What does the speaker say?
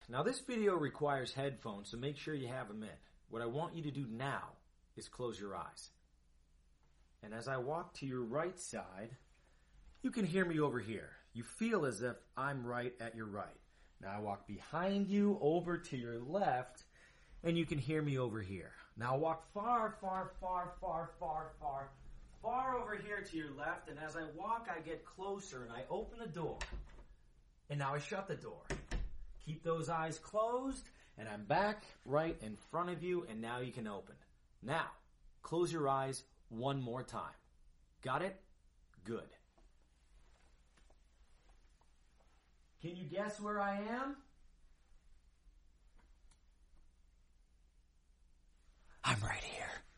Now this video requires headphones, so make sure you have them in. What I want you to do now is close your eyes. And as I walk to your right side, you can hear me over here. You feel as if I'm right at your right. Now I walk behind you over to your left, and you can hear me over here. Now I walk far over here to your left, and as I walk, I get closer and I open the door. And now I shut the door. Keep those eyes closed, and I'm back right in front of you, and now you can open. Now, close your eyes one more time. Got it? Good. Can you guess where I am? I'm right here.